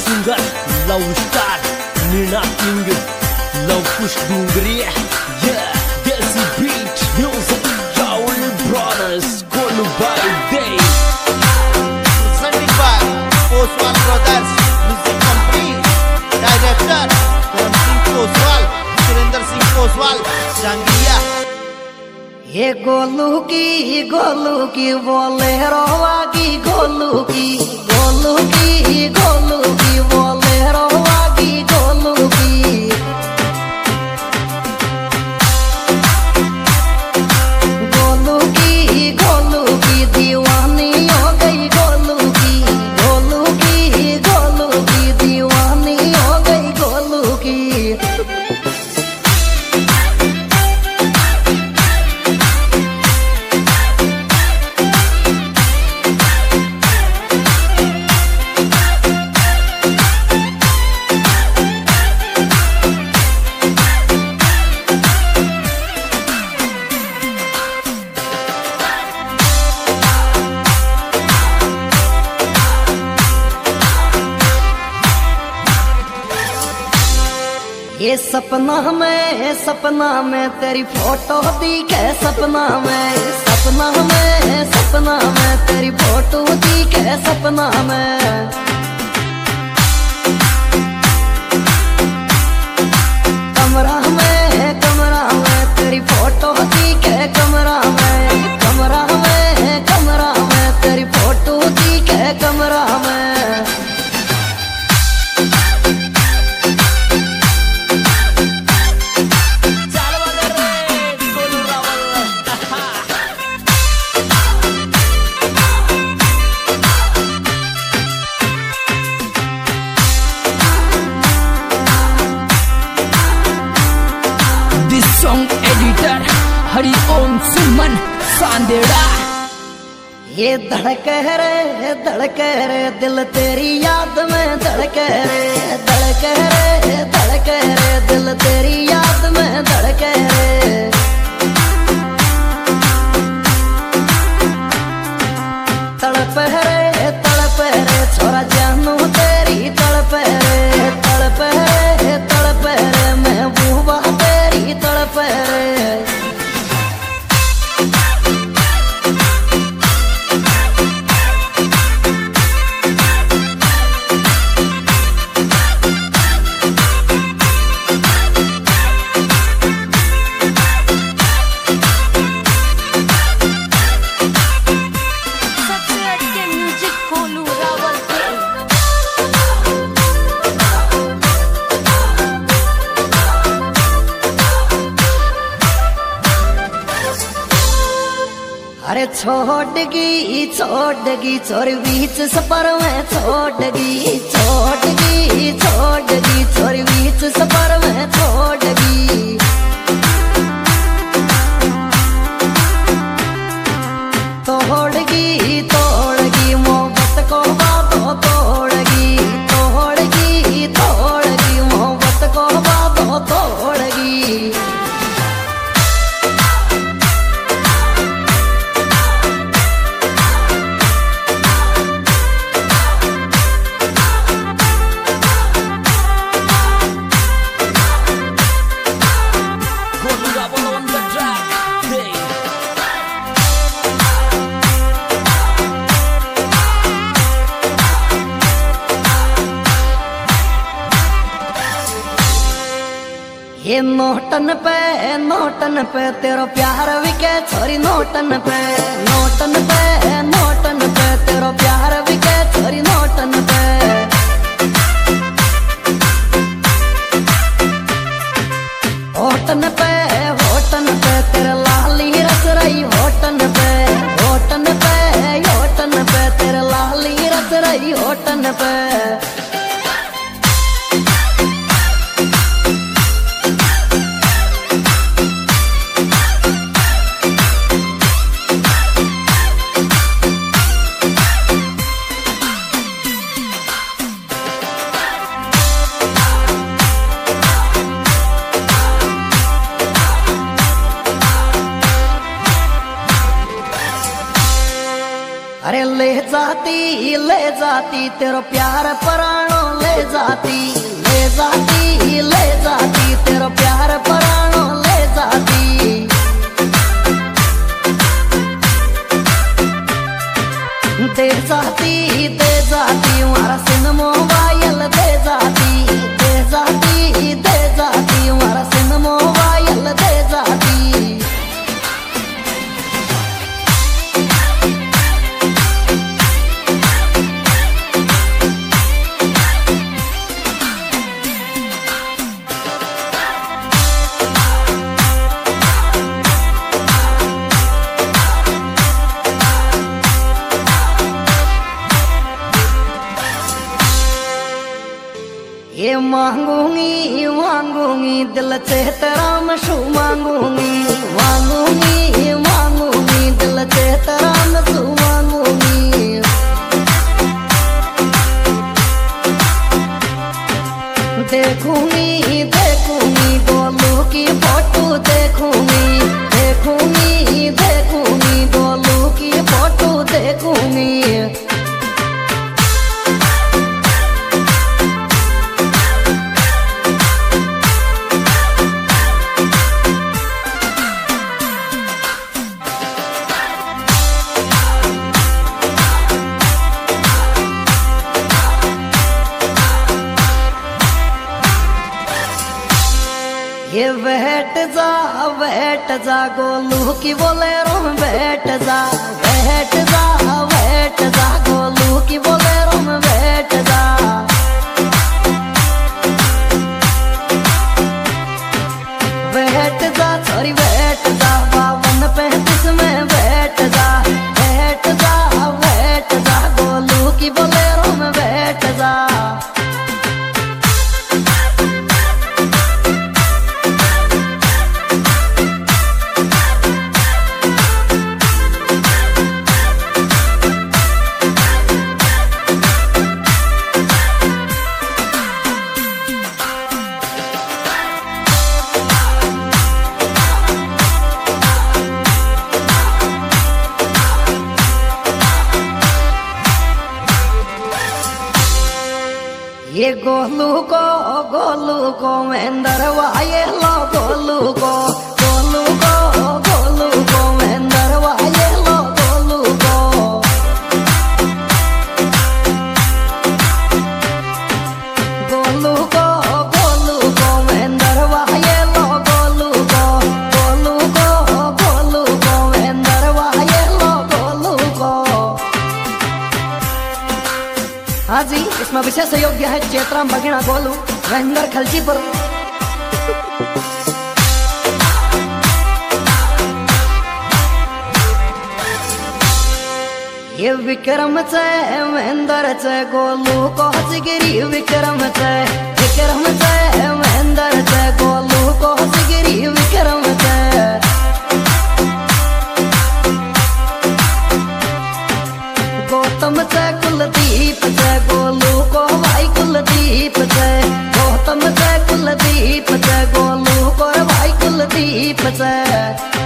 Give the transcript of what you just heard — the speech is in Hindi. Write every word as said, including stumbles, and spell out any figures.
Singer love star Meena king Lav Kush Dungri desi beat music Joel Brothers Golu by Day presented by Oswal Brothers Music Company Director Karam Singh Oswal Surinder Singh Oswal Jangiya ये गोलू की गोलू की बोले रोवा की गोलू की गोलू की गोलू की बोले रोवा की गोलू की गोलू की गोलू की दीवानी हो गई गोलू की गोलू की गोलू की दीवानी हो गई गोलू की ये सपना में सपना में तेरी फोटो दिखे सपना में सपना में सपना में तेरी फोटो दिखे सपना में कमरा में कमरा में तेरी फोटो दिखे कमरा में कमरा में कमरा में तेरी फोटो दिखे कमरा में song editor हरि ओम सुमन सांदेड़ा ये धड़के रे धड़के रे दिल तेरी याद में धड़के रे धड़के रे धड़के रे दिल तेरी याद में धड़के रे तड़प रे तड़प रे छोरा जानू तेरी तड़प रे तड़प रे तड़प रे महबूबा तेरी तड़प रे अरे छोड़गी छोड़गी छोरी बीच सफर में छोड़गी छोड़गी छोड़गी छोरी बीच सफर में छोड़गी तोड़गी तोड़गी मोहब्बत को बातों तोड़गी तोड़गी तोड़गी मोहब्बत को बातों तोड़गी ये नोटन पे नोटन पे तेरा प्यार विके छोरी नोटन पे नोटन पे नोटन पे तेरा प्यार विके छोरी नोटन पे होटन पे होटन पे तेरा लाली रस रही होटन पे होटन पे होटन पे तेरा लाली रस रही होटन पे अरे ले जाती जाती ले जाती तेरो प्यार पराणो ले जाती ले जाती ले जाती तेरो प्यार पराणो ले जाती दे जाती दे जाती हमारा सिन मोबाइल दे जाती दे जाती दे जाती हमारा सिन मोबाइल दे जाती ये मांगूंगी मांगूंगी दिल से तेरा मशू मांगूंगी मांगूंगी मांगूंगी दिल से तेरा मशू मांगूंगी देखूंगी देखूंगी गोलू की फोटो देखूंगी देखूंगी देखूंगी गोलू की फोटो देखूंगी ये बैठ जा बैठ जा गोलू की बोलेरो में बैठ जा बैठ जा बैठ जा गोलू की बोलेरो में बैठ जा बैठ जा सॉरी बैठ जा बावन पैंतीस में बैठ जा बैठ जा बैठ जा गोलू की बोलेरो में बैठ जा ये गोलू को गोलू को महेंद्र वाये लो गोलू को गोलू को गोलू को महेंद्र वाये लो गोलू को गोलू को गोलू को महेंद्र वाये लो गोलू को गोलू को गोलू को महेंद्र वाये लो गोलू को। हाँ जी, इसमें विशेष योग्य है चेतराम भगिना गोलू महेंद्र खलजीपुर। ये विक्रम से महेंद्र से गोलू को हसगिरी विक्रम से विक्रम से महेंद्र से गोलू को हसगिरी विक्रम से गौतम से कुलदीप से गोलू को भाई कुलदीप से गौतम से कुलदीप से गोलू को भाई कुलदीप से।